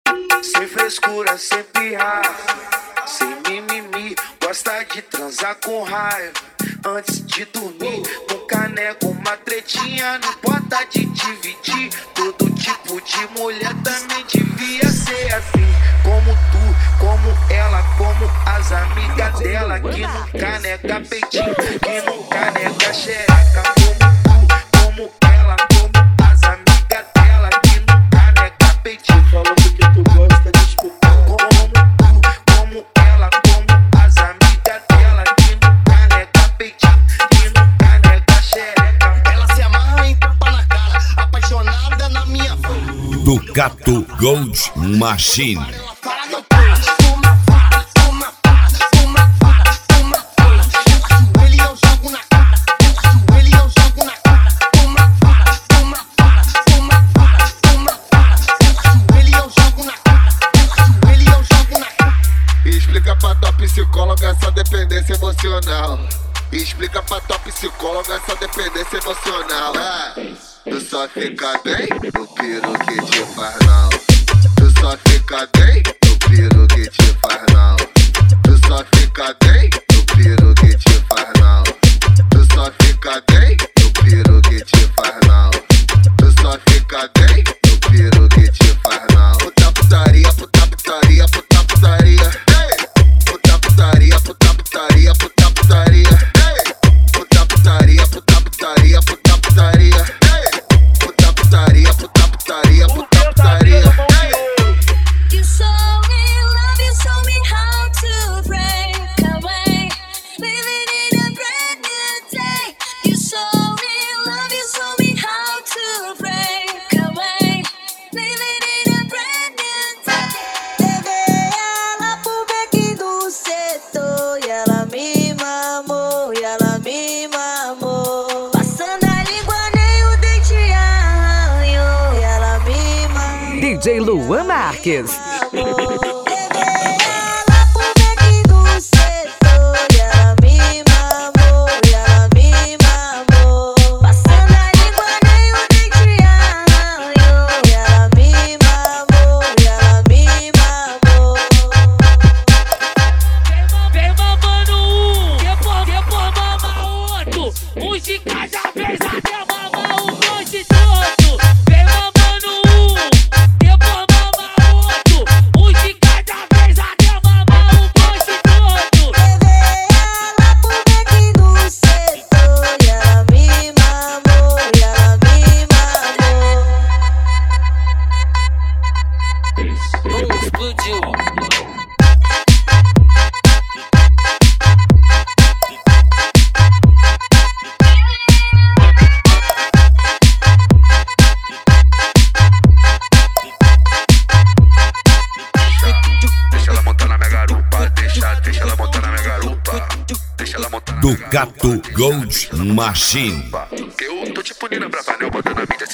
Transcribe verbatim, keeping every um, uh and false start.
Sem frescura, sem pirrar, sem mimimi, gosta de transar com raiva. Antes de dormir, no caneco uma tretinha, não importa de dividir. Todo tipo de mulher também devia ser assim. Como tu, como ela, como as amigas dela, que não caneca peitinho, que não caneca xereca. Como tu, como ela, como as amigas dela, que não caneca peitinho. Falando que tu gosta de escutar. Como tu, como ela, como as amigas dela, que não caneca peitinho, que não caneca xereca. Ela se amarra em tapa na cara, apaixonada na minha voz. Ducato Gold Machine. Para meu peixe, toma vara, toma vara, toma vara, toma vara. Eu ajoelho e eu jogo na cara, eu ajoelho e eu jogo na cara. Toma vara, toma vara, toma vara, toma vara. Eu ajoelho e eu jogo na cara, eu ajoelho e eu jogo na cara. Explica pra tua psicóloga essa dependência emocional. Explica pra tua psicóloga essa dependência emocional. É, tu só fica bem no piro que te faz não. Tu só fica bem no piro que te faz não. Tu só fica bem no piro que te faz não. Tu só fica bem no piro que te faz não. Tu só fica bem no piro que te faz não. Puta putaria, puta putaria, puta putaria. Ei! Puta putaria, puta putaria, puta putaria. Ei! Puta putaria, puta putaria, puta putaria. Ei! Puta putaria, puta putaria, puta putaria. You show me love, you show me how to break away, living in a brand new day. You show me love, you show me how to break away, living in a brand new day. Levei ela pro beck do setor e ela me mamou, e ela me mamou. Passando a língua nem o dente arranhou, e ela me mamou. D J Luan Marques. Levei ela pro beck do setor e ela me mamou, e ela me mamou. Passando a língua nem o dente arranhou, e ela me mamou, e ela me mamou. Vem mamando um, depois, depois mama outro. Um de cada vez até mamar o bonde todo. Vem mamando um, depois mama outro. Um de cada vez até mamar o bonde todo. Levei ela pro beck do setor e ela me mamou, e ela me mamou. Vamos explodir. Deixa ela montar na minha garupa, deixa, deixa ela montar na minha garupa. Deixa ela montar na minha garupa. Ducato Gold Machine. Que eu tô te punindo pra panel, botando a mídia.